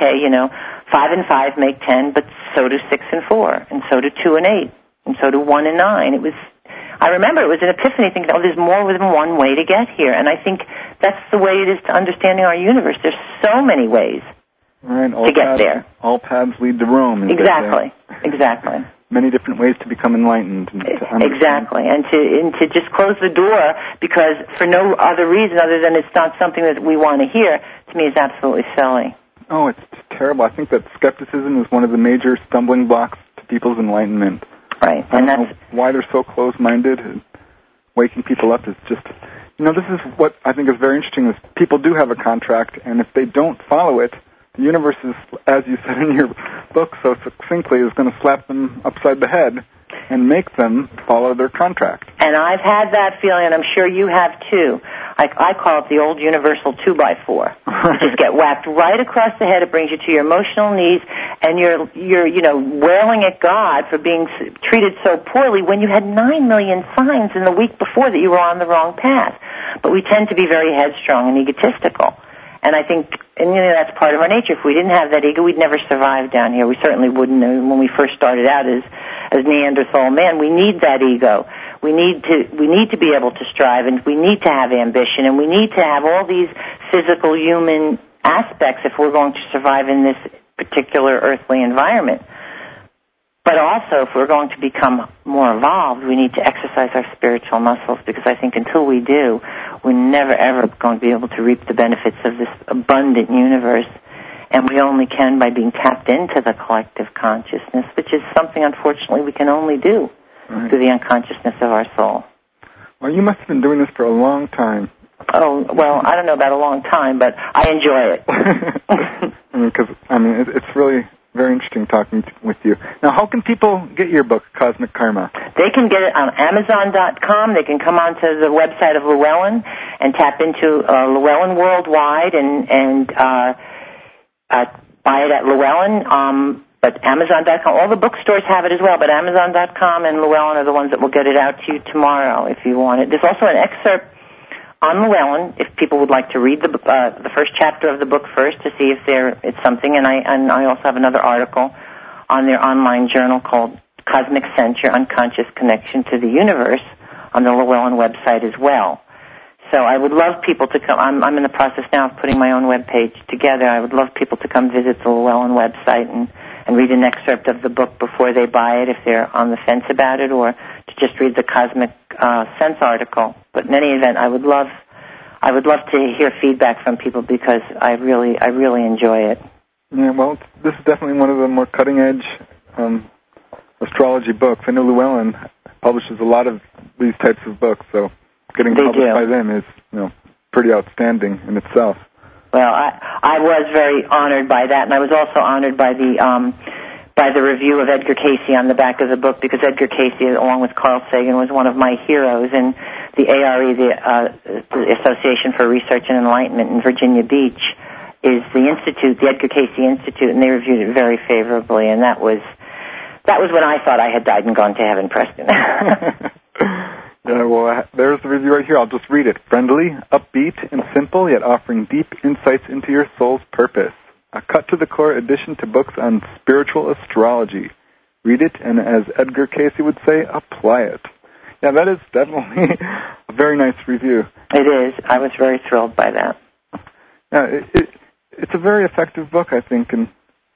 5 and 5 make 10, but so do 6 and 4, and so do 2 and 8, and so do 1 and 9. I remember it was an epiphany, thinking, there's more than one way to get here. And I think that's the way it is to understanding our universe. There's so many ways to get there. All paths lead to Rome. Exactly. Many different ways to become enlightened. And to exactly. And to just close the door because for no other reason other than it's not something that we want to hear, to me is absolutely silly. Oh, it's terrible. I think that skepticism is one of the major stumbling blocks to people's enlightenment. Right, and that's why they're so close-minded. And waking people up is just, this is what I think is very interesting. Is people do have a contract, and if they don't follow it, the universe is, as you said in your book so succinctly, is going to slap them upside the head and make them follow their contract. And I've had that feeling, and I'm sure you have too. I call it the old universal 2x4. You just get whacked right across the head. It brings you to your emotional knees, and you're wailing at God for being treated so poorly when you had 9 million signs in the week before that you were on the wrong path. But we tend to be very headstrong and egotistical. And I think, that's part of our nature. If we didn't have that ego, we'd never survive down here. We certainly wouldn't. When we first started out as Neanderthal man, we need that ego. We need to be able to strive, and we need to have ambition, and we need to have all these physical human aspects if we're going to survive in this particular earthly environment. But also, if we're going to become more evolved, we need to exercise our spiritual muscles, because I think until we do, we're never, ever going to be able to reap the benefits of this abundant universe. And we only can by being tapped into the collective consciousness, which is something, unfortunately, we can only do through the unconsciousness of our soul. Well, you must have been doing this for a long time. Oh, well, I don't know about a long time, but I enjoy it. It's really very interesting talking with you. Now, how can people get your book, Cosmic Karma? They can get it on Amazon.com. They can come onto the website of Llewellyn and tap into Llewellyn Worldwide and buy it at Llewellyn. But Amazon.com, all the bookstores have it as well, but Amazon.com and Llewellyn are the ones that will get it out to you tomorrow if you want it. There's also an excerpt on Llewellyn if people would like to read the first chapter of the book first to see if it's something. And I also have another article on their online journal called Cosmic Sense, Your Unconscious Connection to the Universe on the Llewellyn website as well. So I would love people to come. I'm in the process now of putting my own webpage together. I would love people to come visit the Llewellyn website and read an excerpt of the book before they buy it if they're on the fence about it, or to just read the Cosmic Sense article. But in any event, I would love to hear feedback from people because I really enjoy it. Yeah, well, this is definitely one of the more cutting-edge astrology books. I know Llewellyn publishes a lot of these types of books, so getting published by them is pretty outstanding in itself. Well, I was very honored by that, and I was also honored by the review of Edgar Cayce on the back of the book, because Edgar Cayce, along with Carl Sagan, was one of my heroes. And the ARE, the Association for Research and Enlightenment in Virginia Beach, is the institute, the Edgar Cayce Institute, and they reviewed it very favorably. And that was when I thought I had died and gone to heaven, Preston. Yeah, well, there's the review right here. I'll just read it. Friendly, upbeat, and simple, yet offering deep insights into your soul's purpose. A cut-to-the-core addition to books on spiritual astrology. Read it, and as Edgar Cayce would say, apply it. Yeah, that is definitely a very nice review. It is. I was very thrilled by that. Yeah, it's a very effective book, I think, and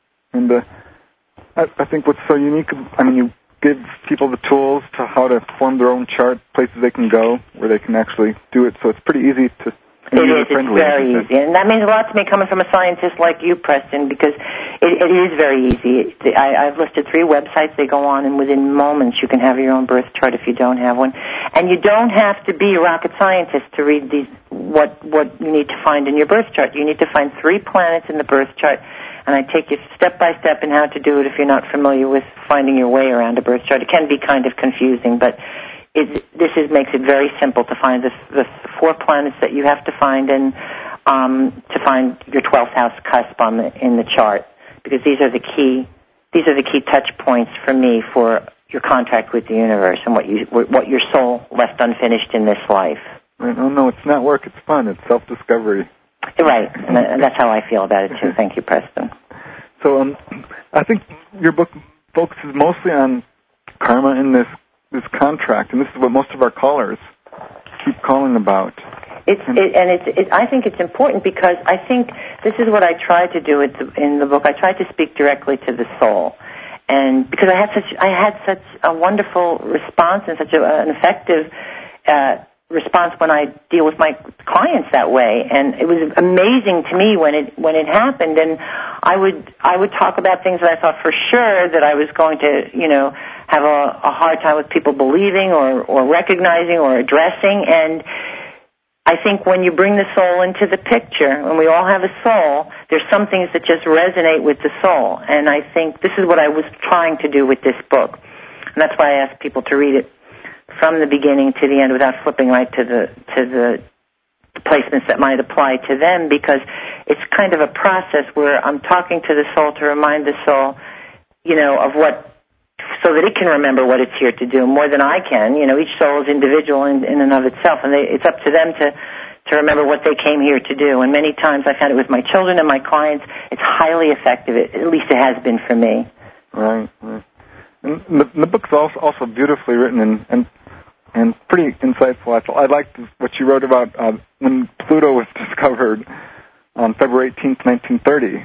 I think what's so unique, you give people the tools to how to form their own chart, places they can go where they can actually do it. So it's pretty easy to and it is. user-friendly. It's very easy. And that means a lot to me coming from a scientist like you, Preston, because it is very easy. I've listed 3 websites they go on, and within moments you can have your own birth chart if you don't have one. And you don't have to be a rocket scientist to read these. What you need to find in your birth chart. You need to find 3 planets in the birth chart, and I take you step by step in how to do it if you're not familiar with finding your way around a birth chart. It can be kind of confusing, but makes it very simple to find the 4 planets that you have to find, and to find your 12th house cusp in the chart, because these are the key touch points for me for your contact with the universe and what your soul left unfinished in this life. Right. Oh no, it's not work; it's fun. It's self-discovery. Right, and that's how I feel about it too. Thank you, Preston. So, I think your book focuses mostly on karma in this contract, and this is what most of our callers keep calling about. I think it's important because I think this is what I try to do in the book. I try to speak directly to the soul, and because I had such a wonderful response and such an effective response when I deal with my clients that way, and it was amazing to me when it happened. And I would talk about things that I thought for sure that I was going to have a hard time with people believing or recognizing or addressing. And I think when you bring the soul into the picture, and we all have a soul, there's some things that just resonate with the soul. And I think this is what I was trying to do with this book. And that's why I ask people to read it from the beginning to the end without flipping right to the placements that might apply to them, because it's kind of a process where I'm talking to the soul to remind the soul, of what, so that it can remember what it's here to do more than I can. Each soul is individual in and of itself, and it's up to them to remember what they came here to do. And many times I found it with my children and my clients, it's highly effective. At least it has been for me. Right. And the book's also beautifully written and pretty insightful. I liked what you wrote about when Pluto was discovered on February 18th, 1930,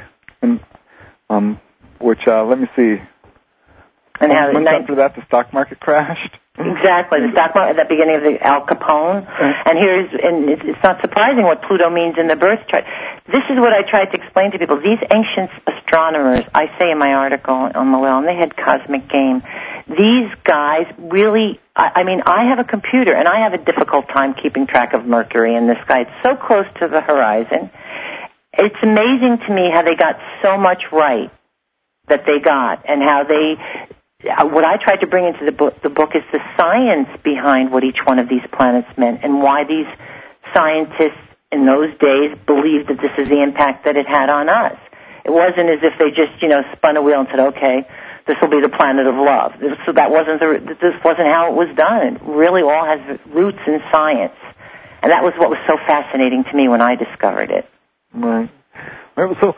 and which let me see. And how after that the stock market crashed. Exactly, the stock market at the beginning of the Al Capone. And it's not surprising what Pluto means in the birth chart. This is what I tried to explain to people. These ancient astronomers, I say in my article on the well, and they had cosmic game. These guys really, I have a computer, and I have a difficult time keeping track of Mercury in the sky. It's so close to the horizon. It's amazing to me how they got so much right that they got, and how what I tried to bring into the book is the science behind what each one of these planets meant, and why these scientists in those days believed that this is the impact that it had on us. It wasn't as if they just, spun a wheel and said, okay, this will be the planet of love. So this wasn't how it was done. It really all has roots in science. And that was what was so fascinating to me when I discovered it. Right. So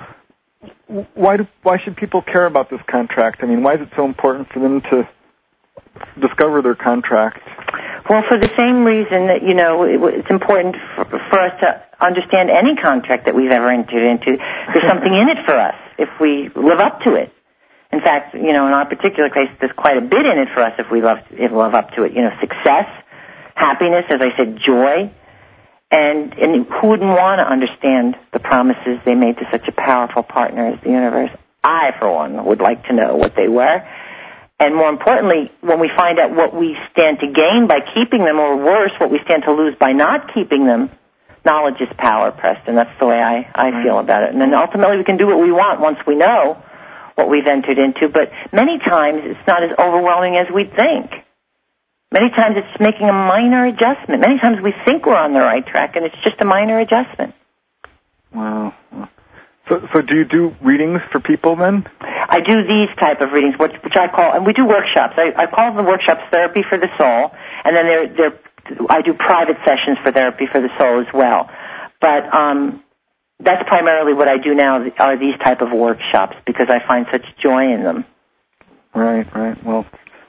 why should people care about this contract? Why is it so important for them to discover their contract? Well, for the same reason that, it's important for us to understand any contract that we've ever entered into. There's something in it for us if we live up to it. In fact, in our particular case, there's quite a bit in it for us if we live up to it. Success, happiness, as I said, joy. And who wouldn't want to understand the promises they made to such a powerful partner as the universe? I, for one, would like to know what they were. And more importantly, when we find out what we stand to gain by keeping them, or worse, what we stand to lose by not keeping them, knowledge is power, Preston. That's the way I feel about it. And then ultimately we can do what we want once we know what we've entered into. But many times it's not as overwhelming as we'd think. Many times it's making a minor adjustment. Many times we think we're on the right track, and it's just a minor adjustment. Wow. So do you do readings for people then? I do these type of readings, which I call, and we do workshops. I call the workshops Therapy for the Soul, and then I do private sessions for Therapy for the Soul as well. But that's primarily what I do now, are these type of workshops, because I find such joy in them. Right. Well,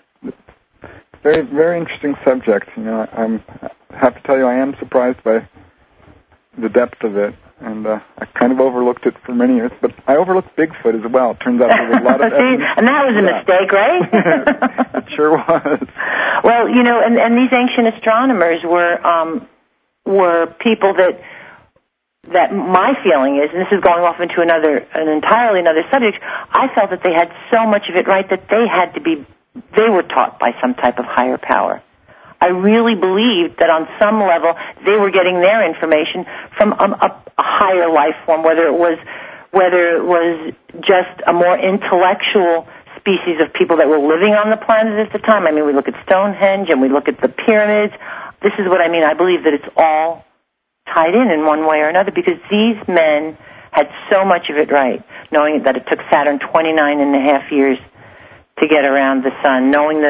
very, very interesting subject. I have to tell you, I am surprised by the depth of it, and I kind of overlooked it for many years. But I overlooked Bigfoot as well. It turns out there was a lot of evidence. And that was a mistake, right? It sure was. Well, and these ancient astronomers were people that that my feeling is, and this is going off into an entirely another subject, I felt that they had so much of it right that they were taught by some type of higher power. I really believed that on some level they were getting their information from a higher life form, whether it was just a more intellectual species of people that were living on the planet at the time. I mean, we look at Stonehenge and we look at the pyramids. This is what I mean. I believe that it's all tied in one way or another, because these men had so much of it right, knowing that it took Saturn 29 and a half years to get around the sun, knowing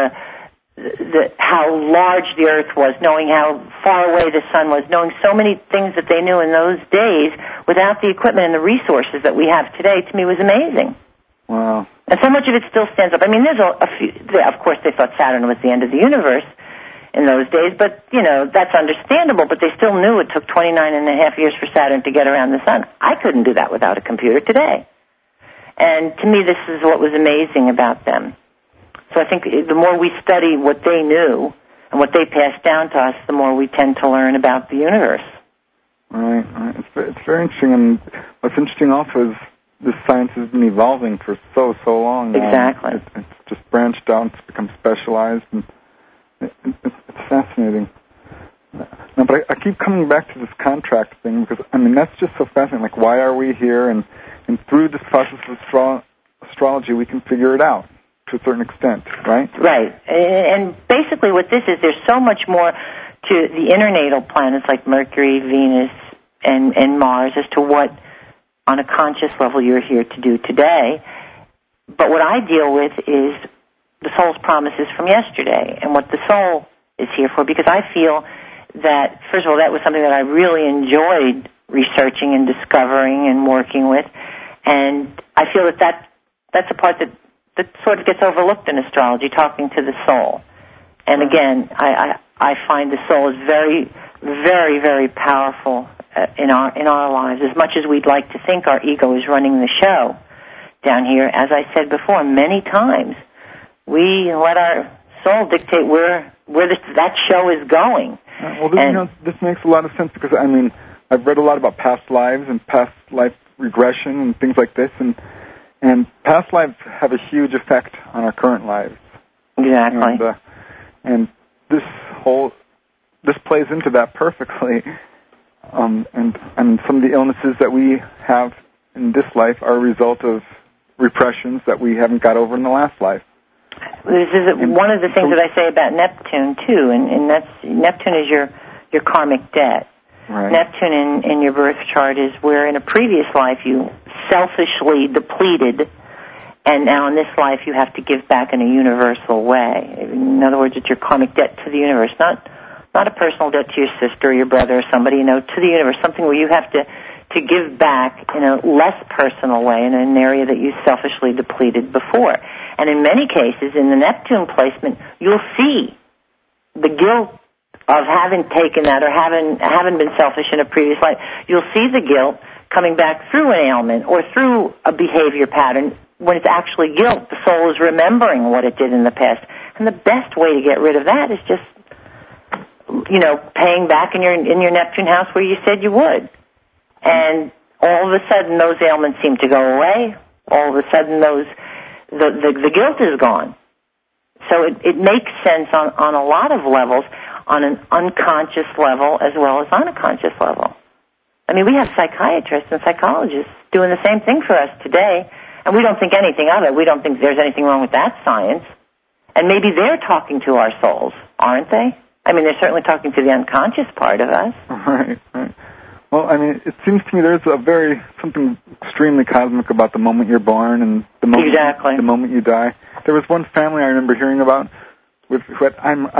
how large the Earth was, knowing how far away the sun was, knowing so many things that they knew in those days without the equipment and the resources that we have today, to me was amazing. Wow. And so much of it still stands up. I mean, there's a few, of course they thought Saturn was the end of the universe in those days, but, that's understandable, but they still knew it took 29 and a half years for Saturn to get around the sun. I couldn't do that without a computer today. And to me, this is what was amazing about them. So I think the more we study what they knew and what they passed down to us, the more we tend to learn about the universe. Right. It's very interesting, and what's interesting also is this science has been evolving for so long now. Exactly. It's just branched out, it's become specialized, and it's fascinating. No, but I keep coming back to this contract thing because, that's just so fascinating. Like, why are we here? And through this process of astrology, we can figure it out to a certain extent, right? Right. And basically what this is, there's so much more to the internatal planets like Mercury, Venus, and Mars as to what, on a conscious level, you're here to do today. But what I deal with is the soul's promises from yesterday and what the soul is here for, because I feel that, first of all, that was something that I really enjoyed researching and discovering and working with, and I feel that's a part that sort of gets overlooked in astrology, talking to the soul. And again, I find the soul is very, very, very powerful in our lives. As much as we'd like to think our ego is running the show down here, as I said before, many times we let our soul dictate where that show is going. Well, this makes a lot of sense because, I've read a lot about past lives and past life regression and things like this, and past lives have a huge effect on our current lives. Exactly. And this plays into that perfectly. And some of the illnesses that we have in this life are a result of repressions that we haven't got over in the last life. This is one of the things that I say about Neptune too, and that's Neptune is your karmic debt. Right. Neptune in your birth chart is where in a previous life you selfishly depleted, and now in this life you have to give back in a universal way. In other words, it's your karmic debt to the universe, not a personal debt to your sister or your brother or somebody, to the universe, something where you have to give back in a less personal way in an area that you selfishly depleted before. And in many cases, in the Neptune placement, you'll see the guilt of having taken that or having been selfish in a previous life. You'll see the guilt coming back through an ailment or through a behavior pattern. When it's actually guilt, the soul is remembering what it did in the past. And the best way to get rid of that is just, paying back in your Neptune house where you said you would. And all of a sudden those ailments seem to go away. All of a sudden the guilt is gone. So it makes sense on a lot of levels, on an unconscious level as well as on a conscious level. We have psychiatrists and psychologists doing the same thing for us today, and we don't think anything of it. We don't think there's anything wrong with that science. And maybe they're talking to our souls, aren't they? They're certainly talking to the unconscious part of us. Right. Well, it seems to me there's something extremely cosmic about the moment you're born and the moment you die. There was one family I remember hearing about who had,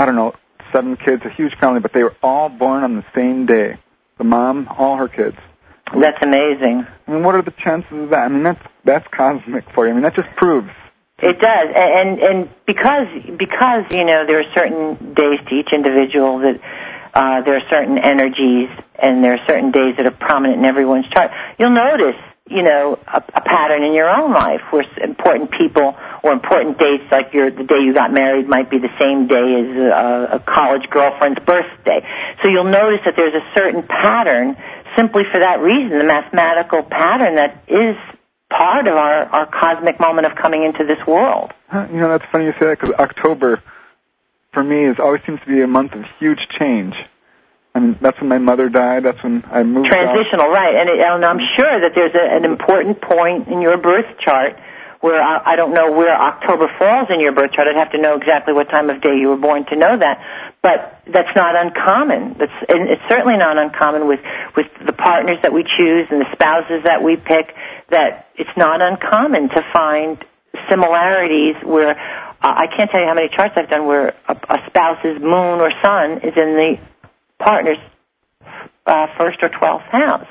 7 kids, a huge family, but they were all born on the same day. The mom, all her kids. That's amazing. What are the chances of that? That's cosmic for you. That just proves. It does, and because there are certain days to each individual that there are certain energies, and there are certain days that are prominent in everyone's chart. You'll notice, a pattern in your own life where important people or important dates, like the day you got married, might be the same day as a college girlfriend's birthday. So you'll notice that there's a certain pattern simply for that reason, the mathematical pattern that is part of our cosmic moment of coming into this world. That's funny you say that, because October, for me, always seems to be a month of huge change. I mean, that's when my mother died. That's when I moved Transitional, out. Right. And I'm sure that there's an important point in your birth chart where I don't know where October falls in your birth chart. I'd have to know exactly what time of day you were born to know that. But that's not uncommon. It's certainly not uncommon with the partners that we choose and the spouses that we pick, that it's not uncommon to find similarities where I can't tell you how many charts I've done where a spouse's moon or sun is in the partner's first or 12th house,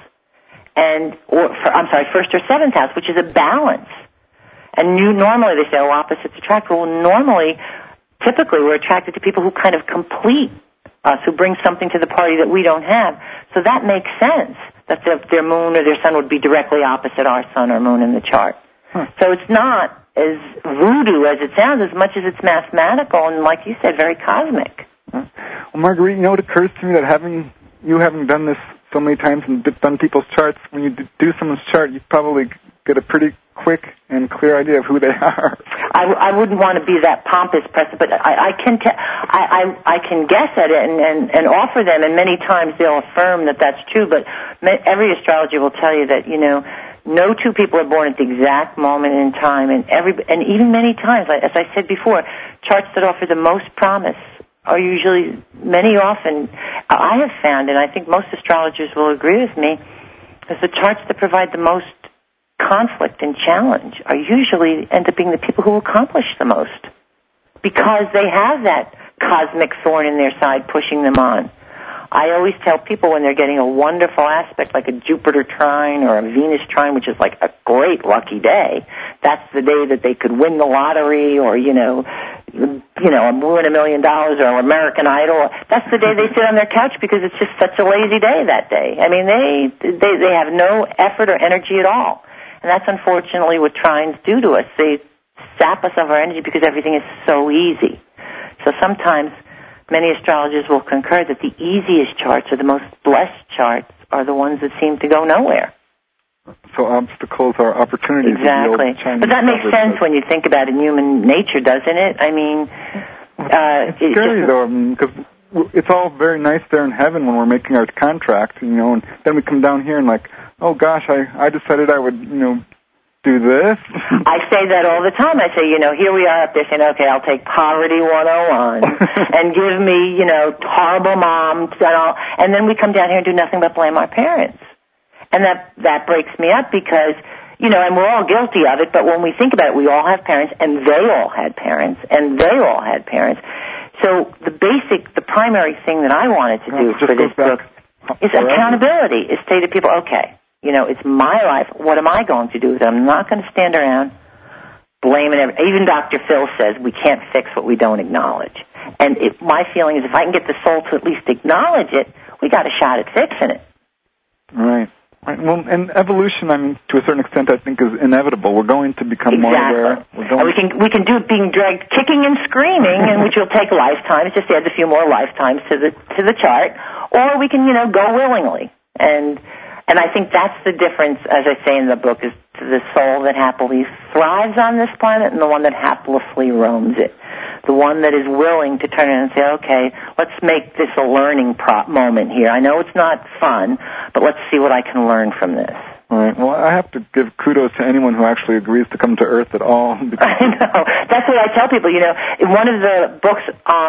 first or 7th house, which is a balance. And normally they say, opposites attract. Well, typically we're attracted to people who kind of complete us, who bring something to the party that we don't have. So that makes sense, that their moon or their sun would be directly opposite our sun or moon in the chart. So it's not as voodoo as it sounds, as much as it's mathematical and, like you said, very cosmic. Well, Marguerite, it occurs to me that having done this so many times and done people's charts, when you do someone's chart, you probably get a pretty quick and clear idea of who they are. I wouldn't want to be that pompous person, but I can guess at it and offer them, and many times they'll affirm that that's true. But every astrologer will tell you that no two people are born at the exact moment in time, and even many times, as I said before, charts that offer the most promise are usually often I have found, and I think most astrologers will agree with me, is the charts that provide the most conflict and challenge are usually end up being the people who accomplish the most, because they have that cosmic thorn in their side pushing them on. I always tell people when they're getting a wonderful aspect like a Jupiter trine or a Venus trine, which is like a great lucky day, that's the day that they could win the lottery or, win $1 million or American Idol. That's the day they sit on their couch because it's just such a lazy day that day. I mean, they have no effort or energy at all. And that's unfortunately what trines do to us. They sap us of our energy because everything is so easy. So sometimes many astrologers will concur that the easiest charts or the most blessed charts are the ones that seem to go nowhere. So obstacles are opportunities. Exactly. But that makes sense when you think about it in human nature, doesn't it? I mean, it's scary though, because it's all very nice there in heaven when we're making our contract, and then we come down here and oh gosh, I decided I would, do this. I say that all the time. I say, here we are up there saying, okay, I'll take poverty 101 and give me, horrible mom, and then we come down here and do nothing but blame our parents. And that breaks me up because, and we're all guilty of it, but when we think about it, we all have parents, and they all had parents, and they all had parents. So the primary thing that I wanted to do for this book is accountability, is say to people, okay, it's my life. What am I going to do with it? I'm not going to stand around blaming everything. Even Dr. Phil says we can't fix what we don't acknowledge. And my feeling is if I can get the soul to at least acknowledge it, we got a shot at fixing it. Right. Well, and evolution, to a certain extent, I think is inevitable. We're going to become more aware. And we can do it being dragged kicking and screaming, and which will take lifetimes. Just adds a few more lifetimes to the chart, or we can go willingly. And I think that's the difference, as I say in the book, is to the soul that happily thrives on this planet and the one that haplessly roams it. The one that is willing to turn in and say, okay, let's make this a learning moment here. I know it's not fun, but let's see what I can learn from this. All right. Well, I have to give kudos to anyone who actually agrees to come to Earth at all. I know. That's what I tell people. In one of the books,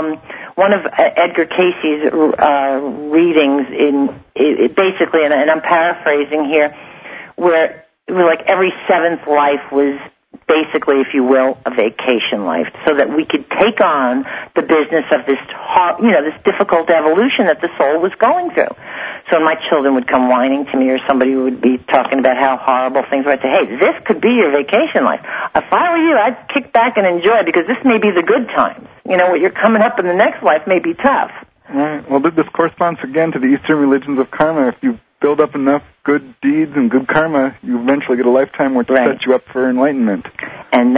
one of Edgar Cayce's readings, basically, and I'm paraphrasing here, where like every seventh life was basically, if you will, a vacation life, so that we could take on the business of this, this difficult evolution that the soul was going through. So when my children would come whining to me, or somebody would be talking about how horrible things were, I'd say, hey, this could be your vacation life. If I were you, I'd kick back and enjoy, because this may be the good times. What you're coming up in the next life may be tough. Right. Well, this corresponds again to the Eastern religions of karma. If you build up enough good deeds and good karma, you eventually get a lifetime where to set you up for enlightenment. And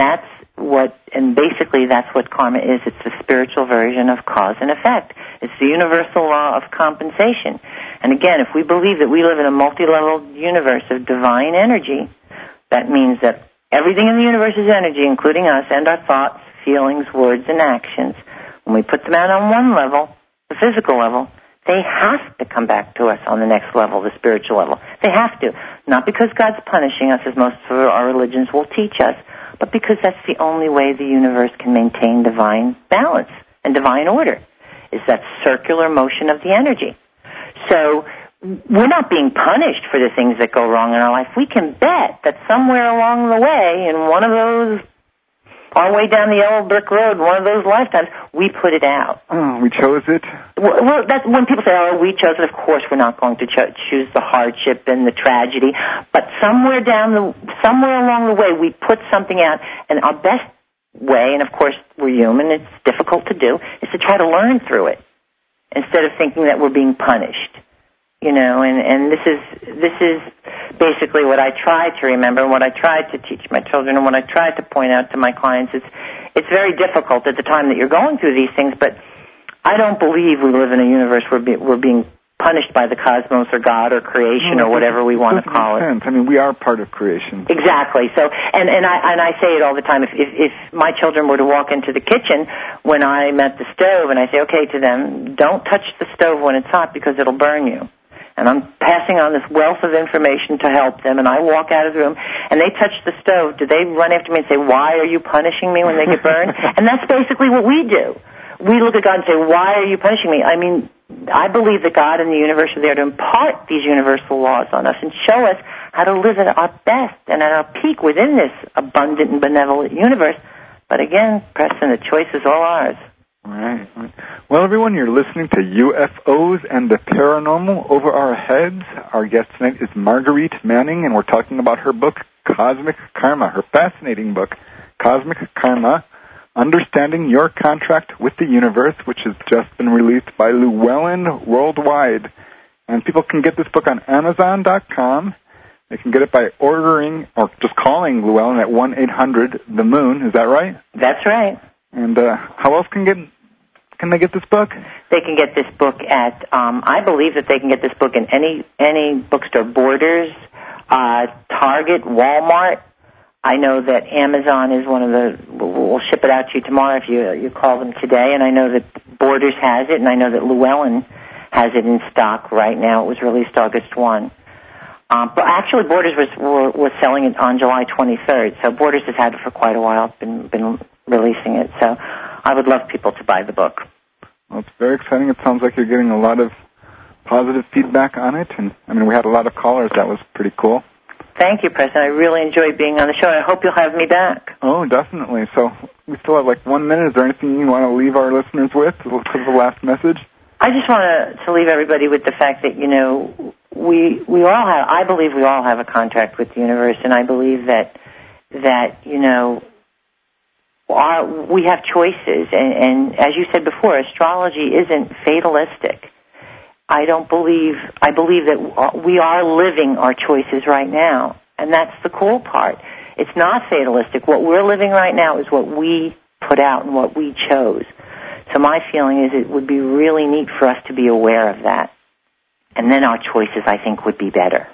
basically that's what karma is. It's the spiritual version of cause and effect. It's the universal law of compensation. And again, if we believe that we live in a multi-level universe of divine energy, that means that everything in the universe is energy, including us and our thoughts, feelings, words, and actions. When we put them out on one level, the physical level, they have to come back to us on the next level, the spiritual level. They have to. Not because God's punishing us, as most of our religions will teach us, but because that's the only way the universe can maintain divine balance and divine order, is that circular motion of the energy. So we're not being punished for the things that go wrong in our life. We can bet that somewhere along the way, in one of those, our way down the yellow brick road, one of those lifetimes, we put it out. Oh, we chose it? Well, that's when people say, oh, we chose it. Of course we're not going to choose the hardship and the tragedy. But somewhere along the way, we put something out, and our best way, and of course we're human, it's difficult to do, is to try to learn through it instead of thinking that we're being punished. You know, and this is basically what I try to remember and what I try to teach my children and what I try to point out to my clients. It's very difficult at the time that you're going through these things, but I don't believe we live in a universe where we're being punished by the cosmos or God or creation or whatever we want to call it. I mean, we are part of creation. Exactly. So, and I say it all the time. If my children were to walk into the kitchen when I'm at the stove, and I say, okay, to them, don't touch the stove when it's hot because it'll burn you. And I'm passing on this wealth of information to help them, and I walk out of the room, and they touch the stove. Do they run after me and say, why are you punishing me when they get burned? And that's basically what we do. We look at God and say, why are you punishing me? I mean, I believe that God and the universe are there to impart these universal laws on us and show us how to live at our best and at our peak within this abundant and benevolent universe. But again, Preston, the choice is all ours. Right. Well, everyone, you're listening to UFOs and the Paranormal Over Our Heads. Our guest tonight is Marguerite Manning, and we're talking about her book, Cosmic Karma, her fascinating book, Cosmic Karma, Understanding Your Contract with the Universe, which has just been released by Llewellyn Worldwide. And people can get this book on Amazon.com. They can get it by ordering or just calling Llewellyn at 1-800-THE-MOON. Is that right? That's right. And how else can they get this book? They can get this book at, I believe that they can get this book in any bookstore, Borders, Target, Walmart. I know that Amazon is one of the, we'll ship it out to you tomorrow if you call them today, and I know that Borders has it, and I know that Llewellyn has it in stock right now. It was released August 1. But actually Borders was selling it on July 23rd, so Borders has had it for quite a while, been releasing it. So I would love people to buy the book. Well, it's very exciting. It sounds like you're getting a lot of positive feedback on it. And, I mean, we had a lot of callers. That was pretty cool. Thank you, Preston. I really enjoyed being on the show. I hope you'll have me back. Oh, definitely. So we still have like 1 minute. Is there anything you want to leave our listeners with? Sort of the last message? I just want to leave everybody with the fact that, you know, we all have, I believe we all have a contract with the universe, and I believe that you know, we have choices, and as you said before, astrology isn't fatalistic. I believe that we are living our choices right now, and that's the cool part. It's not fatalistic. What we're living right now is what we put out and what we chose. So my feeling is it would be really neat for us to be aware of that, and then our choices, I think, would be better.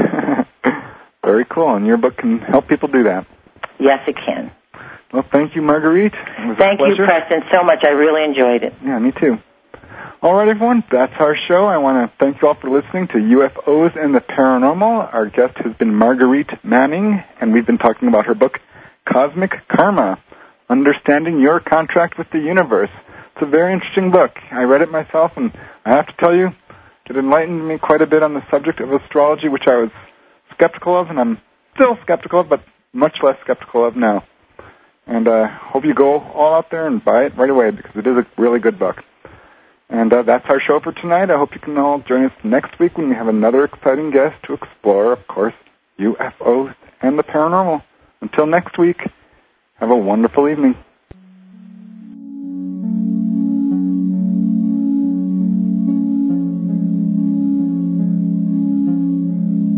Very cool, and your book can help people do that. Yes, it can. Well, thank you, Marguerite. It was thank a pleasure. you, Preston, so much. I really enjoyed it. Yeah, me too. All right, everyone, that's our show. I want to thank you all for listening to UFOs and the Paranormal. Our guest has been Marguerite Manning, and we've been talking about her book, Cosmic Karma, Understanding Your Contract with the Universe. It's a very interesting book. I read it myself, and I have to tell you, it enlightened me quite a bit on the subject of astrology, which I was skeptical of, and I'm still skeptical of, but much less skeptical of now. And hope you go all out there and buy it right away, because it is a really good book. And that's our show for tonight. I hope you can all join us next week when we have another exciting guest to explore, of course, UFOs and the paranormal. Until next week, have a wonderful evening.